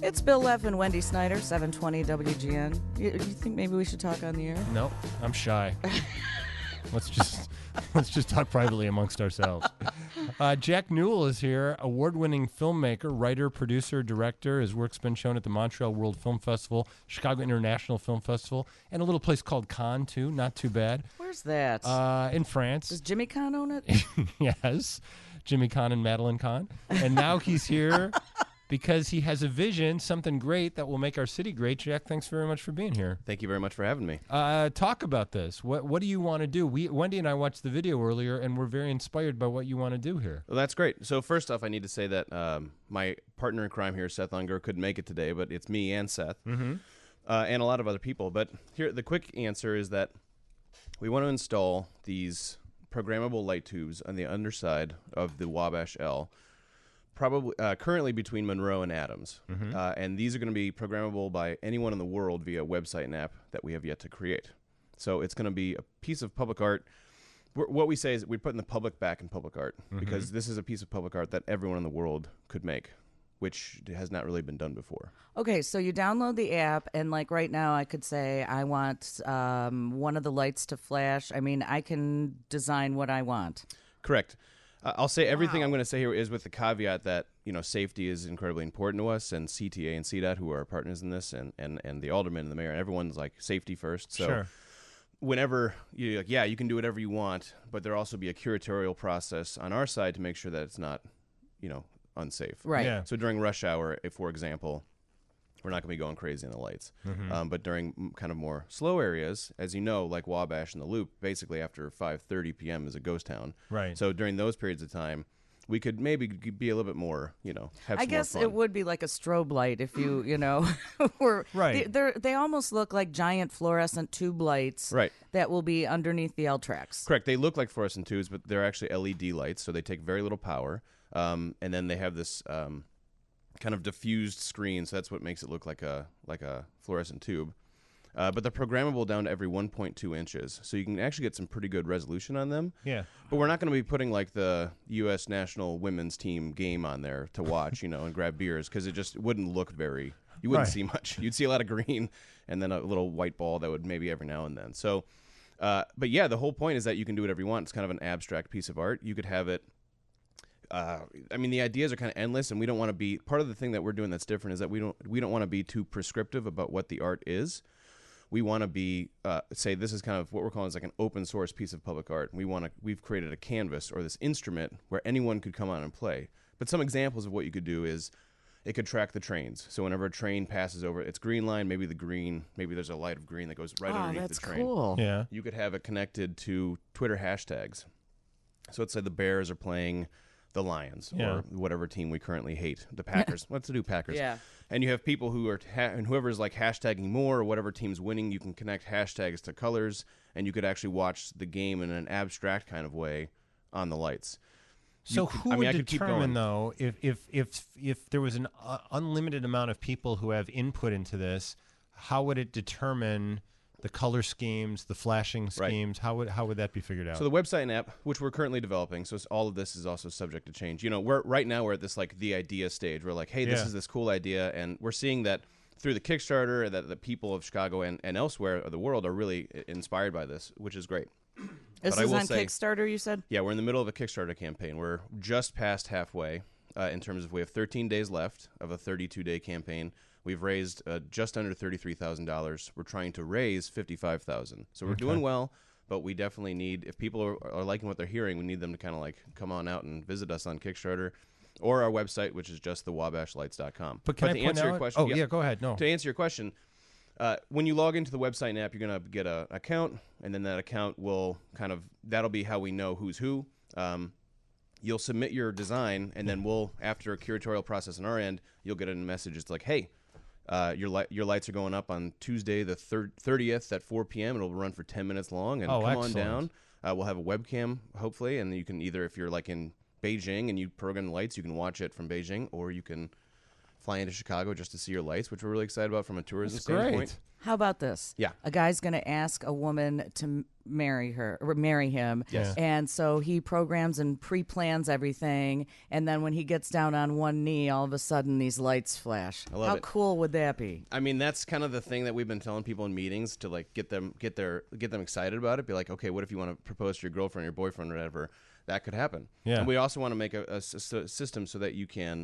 It's Bill Lev and Wendy Snyder, 720 WGN. You think maybe we should talk on the air? No, I'm shy. Let's just talk privately amongst ourselves. Jack Newell is here, award-winning filmmaker, writer, producer, director. His work's been shown at the Montreal World Film Festival, Chicago International Film Festival, and a little place called Cannes, too. Not too bad. Where's that? In France. Does Jimmy Kahn own it? Yes, Jimmy Kahn and Madeline Kahn. And now he's here because he has a vision, something great that will make our city great. Jack, thanks very much for being here. Thank you very much for having me. Talk about this. What do you want to do? Wendy and I watched the video earlier, and we're very inspired by what you want to do here. Well, that's great. So first off, I need to say that my partner in crime here, Seth Unger, couldn't make it today, but it's me and Seth, and a lot of other people. But here, the quick answer is that we want to install these programmable light tubes on the underside of the Wabash L, probably currently between Monroe and Adams. And these are going to be programmable by anyone in the world via a website and app that we have yet to create. So it's going to be a piece of public art. What we say is we're putting the public back in public art because this is a piece of public art that everyone in the world could make, which has not really been done before. Okay, so you download the app, and like right now I could say I want one of the lights to flash. I mean, I can design what I want. Correct. I'll say everything I'm going to say here is with the caveat that, safety is incredibly important to us, and CTA and CDOT, who are our partners in this, and the alderman and the mayor, and everyone's like safety first. So Sure. whenever you're like, yeah, you can do whatever you want, but there'll also be a curatorial process on our side to make sure that it's not, unsafe. Right. Yeah. So during rush hour, if, for example, we're not going to be going crazy in the lights. But during kind of more slow areas, as you know, like Wabash and the Loop, basically after 5:30 p.m. is a ghost town. Right. So during those periods of time, we could maybe be a little bit more, have I some guess more it fun. would be like a strobe light if you, were Right. They almost look like giant fluorescent tube lights Right. that will be underneath the L tracks. Correct. They look like fluorescent tubes, but they're actually LED lights, so they take very little power. And then they have this kind of diffused screen, so that's what makes it look like a fluorescent tube. But they're programmable down to every 1.2 inches, so you can actually get some pretty good resolution on them. Yeah. But we're not going to be putting like the U.S. national women's team game on there to watch, and grab beers, because it just wouldn't look very. You wouldn't Right. see much. You'd see a lot of green, and then a little white ball that would maybe every now and then. So, but yeah, the whole point is that you can do whatever you want. It's kind of an abstract piece of art. You could have it. The ideas are kind of endless, and we don't want to be. Part of the thing that we're doing that's different is that we don't want to be too prescriptive about what the art is. We want to be say this is kind of what we're calling is like an open source piece of public art. We've created a canvas or this instrument where anyone could come on and play. But some examples of what you could do is it could track the trains. So whenever a train passes over its green line, maybe there's a light of green that goes right underneath That's the train. cool. Yeah. You could have it connected to Twitter hashtags. So let's say the Bears are playing the Lions or whatever team we currently hate, the Packers. Let's do Packers. Yeah. And you have people who are and whoever's like hashtagging more or whatever team's winning, you can connect hashtags to colors, and you could actually watch the game in an abstract kind of way on the lights. So who would I could keep determine, going. though, if there was an unlimited amount of people who have input into this, how would it determine the color schemes, the flashing schemes? How would that be figured out? So the website and app, which we're currently developing, so all of this is also subject to change. We're at this like the idea stage. We're like, hey, this is this cool idea, and we're seeing that through the Kickstarter that the people of Chicago and elsewhere of the world are really inspired by this, which is great. This But I is will on say- Kickstarter, you said? Yeah, we're in the middle of a Kickstarter campaign. We're just past halfway in terms of we have 13 days left of a 32-day campaign. We've raised just under $33,000. We're trying to raise $55,000. So we're doing well, but we definitely need, if people are liking what they're hearing, we need them to kind of like come on out and visit us on Kickstarter or our website, which is just thewabashlights.com. but can I to point answer your out? question, Oh, yeah, go ahead. No. to answer your question, when you log into the website and app, you're going to get an account, and then that account will that'll be how we know who's who. You'll submit your design, and then after a curatorial process on our end, you'll get a message. It's like, hey, your lights are going up on Tuesday the 30th at 4 p.m. It'll run for 10 minutes long, and come on excellent. down. We'll have a webcam, hopefully, and you can either, if you're like in Beijing and you program the lights, you can watch it from Beijing, or you can fly into Chicago just to see your lights, which we're really excited about from a tourism That's standpoint. great. How about this? Yeah. A guy's going to ask a woman to marry her or marry him. Yes. And so he programs and pre-plans everything. And then when he gets down on one knee, all of a sudden these lights flash. I love How it. cool would that be? I mean, that's kind of the thing that we've been telling people in meetings to like get them excited about it. Be like, okay, what if you want to propose to your girlfriend or your boyfriend or whatever? That could happen. Yeah. And we also want to make a system so that you can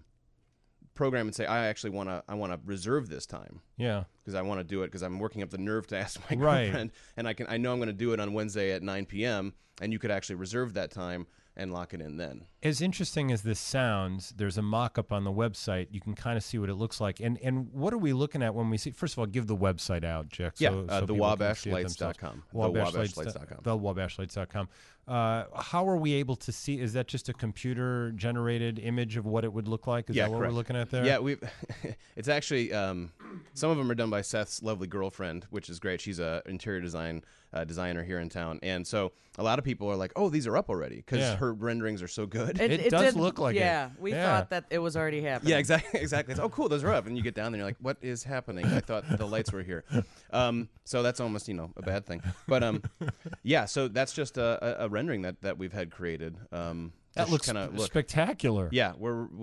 program and say, I want to reserve this time Yeah. because I want to do it because I'm working up the nerve to ask my Right. girlfriend, and I know I'm going to do it on Wednesday at 9 p.m. and you could actually reserve that time and lock it in then. As interesting as this sounds, there's a mock-up on the website. You can kind of see what it looks like. And what are we looking at when we see? First of all, give the website out, Jack. So people can see it themselves. thewabashlights.com. Wabashlights.com. Thewabashlights.com. How are we able to see? Is that just a computer-generated image of what it would look like? Is that what correct. we're looking at there? Yeah, it's actually some of them are done by Seth's lovely girlfriend, which is great. She's a interior designer here in town, and so a lot of people are like, "Oh, these are up already," because her renderings are so good. It does look like it. Yeah, we Yeah. thought that it was already happening. Yeah, exactly. It's, oh, cool, those are up, and you get down there, and you're like, "What is happening?" I thought the lights were here. So that's almost a bad thing. But yeah, so that's just a rendering that we've had created. That looks spectacular. Yeah,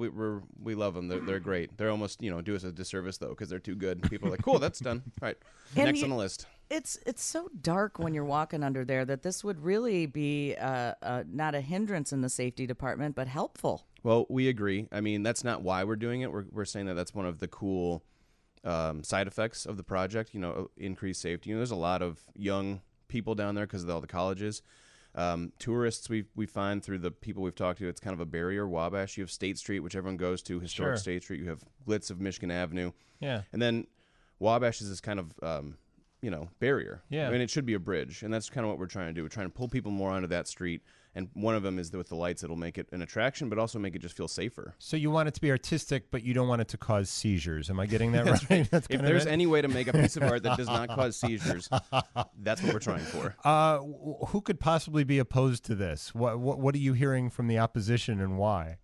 we love them. They're great. They're almost do us a disservice though because they're too good. People are like, cool, that's done. All right, next on the list. It's so dark when you're walking under there that this would really be not a hindrance in the safety department, but helpful. Well, we agree. I mean, that's not why we're doing it. We're saying that that's one of the cool side effects of the project. Increased safety. There's a lot of young people down there because of all the colleges. Tourists we find through the people we've talked to, it's kind of a barrier. Wabash, you have State Street, which everyone goes to, historic Sure. State Street. You have Glitz of Michigan Avenue. Yeah. And then Wabash is this kind of barrier. Yeah. I mean, it should be a bridge, and that's kind of what we're trying to do. We're trying to pull people more onto that street, and one of them is with the lights. It'll make it an attraction, but also make it just feel safer. So you want it to be artistic, but you don't want it to cause seizures. Am I getting that right? That's If kind of there's it? any way to make a piece of art that does not cause seizures, that's what we're trying for. Who could possibly be opposed to this? What are you hearing from the opposition, and why?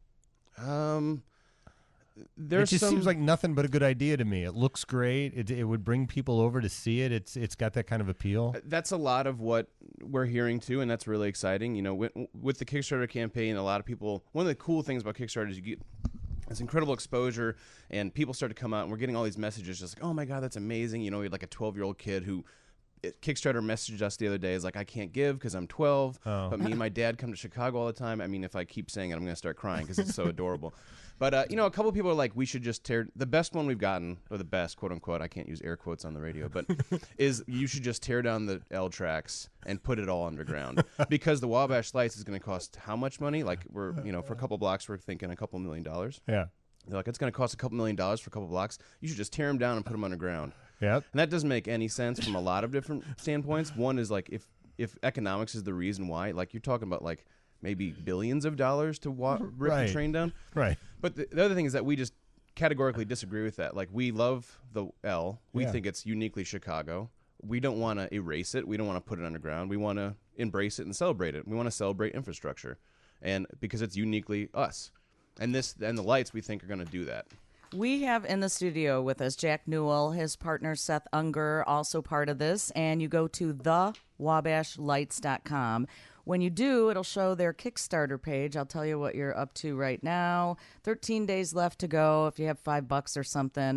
There's it just seems like nothing but a good idea to me. It looks great. It would bring people over to see it. It's got that kind of appeal. That's a lot of what we're hearing too, and that's really exciting. With the Kickstarter campaign, a lot of people. One of the cool things about Kickstarter is you get this incredible exposure, and people start to come out, and we're getting all these messages, just like, "Oh my God, that's amazing!" We had like a 12-year-old kid who. Kickstarter messaged us the other day is like, I can't give because I'm 12, but me and my dad come to Chicago all the time. I mean, if I keep saying it, I'm going to start crying because it's so adorable. But, a couple of people are like, we should just the best one we've gotten, or the best, quote unquote, I can't use air quotes on the radio, but is you should just tear down the L tracks and put it all underground because the Wabash Lights is going to cost how much money? Like for a couple blocks, we're thinking a couple $1 million. Yeah. They're like, it's going to cost a couple $1 million for a couple blocks. You should just tear them down and put them underground. Yep. And that doesn't make any sense from a lot of different standpoints. One is like if economics is the reason why, like you're talking about like maybe billions of dollars to rip Right. the train down. Right. But the other thing is that we just categorically disagree with that. Like we love the L. We Yeah. think it's uniquely Chicago. We don't want to erase it. We don't want to put it underground. We want to embrace it and celebrate it. We want to celebrate infrastructure, and because it's uniquely us. And the lights we think are going to do that. We have in the studio with us Jack Newell, his partner Seth Unger, also part of this. And you go to thewabashlights.com. When you do, it'll show their Kickstarter page. I'll tell you what you're up to right now. 13 days left to go. If you have $5 or something,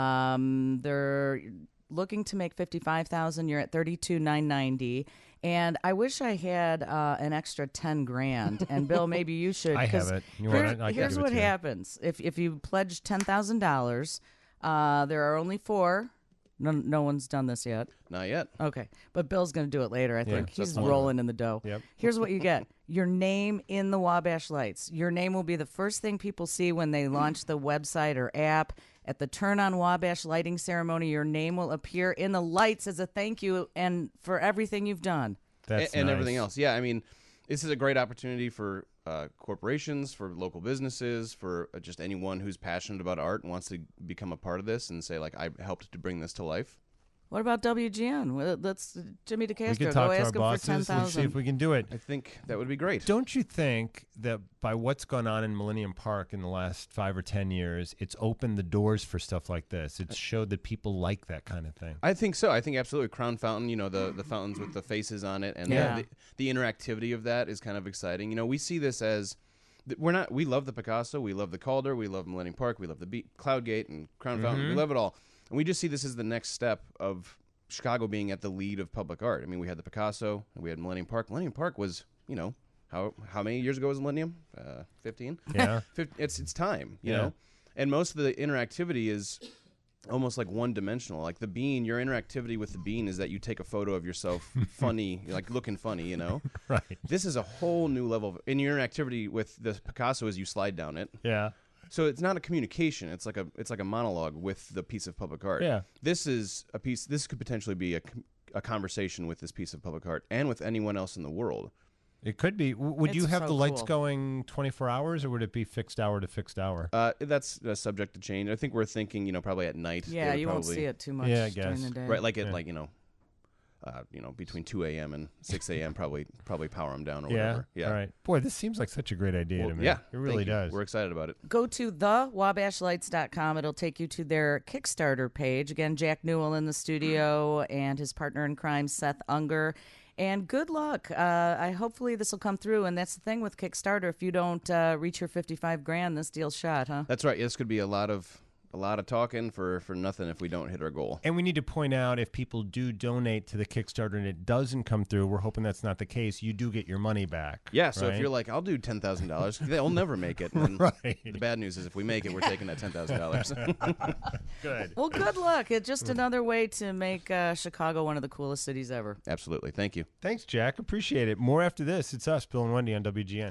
they're looking to make $55,000. You're at $32,990. And I wish I had an extra $10,000. And Bill, maybe you should. I 'cause have it. You want it? I can here's give it what to you. happens if you pledge $10,000. There are only 4. No one's done this yet. Not yet. Okay, but Bill's going to do it later. I think that's he's fine. rolling in the dough. Yep. Here's what you get: your name in the Wabash Lights. Your name will be the first thing people see when they launch the website or app. At the Turn on Wabash lighting ceremony, your name will appear in the lights as a thank you and for everything you've done. That's and nice. everything else. Yeah, I mean, this is a great opportunity for corporations, for local businesses, for just anyone who's passionate about art and wants to become a part of this and say, like, I helped to bring this to life. What about WGN? Well, let's Jimmy We DeCastro can go talk to our ask him for bosses. Let's see if 10,000. we can do it. I think that would be great. Don't you think that by what's gone on in Millennium Park in the last 5 or 10 years, it's opened the doors for stuff like this? It's showed that people like that kind of thing. I think so. I think absolutely. Crown Fountain, the fountains with the faces on it, and Yeah. the interactivity of that is kind of exciting. We see this as we love the Picasso, we love the Calder, we love Millennium Park, we love the Cloudgate and Crown Fountain. We love it all, and we just see this as the next step of Chicago being at the lead of public art. I mean, we had the Picasso, and we had Millennium Park. Millennium Park was, how many years ago was Millennium? 15. Yeah. It's time, you Yeah. know, and most of the interactivity is almost like one-dimensional. Like the bean, your interactivity with the bean is that you take a photo of yourself funny, like looking funny, Right. This is a whole new level and your interactivity with the Picasso as you slide down it. Yeah. So it's not a communication. It's like a monologue with the piece of public art. Yeah. This is a piece. This could potentially be a conversation with this piece of public art and with anyone else in the world. It could be. Would you It's have so the lights cool. going 24 hours, or would it be fixed hour to fixed hour? That's subject to change. I think we're thinking, probably at night. they Yeah, would you won't probably- see it too much Yeah, I during guess. the day. Right, like at Yeah. between 2 a.m. and 6 a.m. probably power them down or Yeah. whatever. Yeah. All right. Boy, this seems like such a great idea Well, to me. yeah. It really thank you. does. We're excited about it. Go to thewabashlights.com. It'll take you to their Kickstarter page. Again, Jack Newell in the studio and his partner in crime, Seth Unger. And good luck. Hopefully this will come through. And that's the thing with Kickstarter. If you don't reach your 55 grand, this deal's shot, huh? That's right. This could be a lot of talking for nothing if we don't hit our goal. And we need to point out, if people do donate to the Kickstarter and it doesn't come through, we're hoping that's not the case. You do get your money back. Yeah, so right? if you're like, I'll do $10,000, they'll never make it. And then Right. the bad news is if we make it, we're taking that $10,000. Good. Well, good luck. It's just another way to make Chicago one of the coolest cities ever. Absolutely. Thank you. Thanks, Jack. Appreciate it. More after this. It's us, Bill and Wendy on WGN.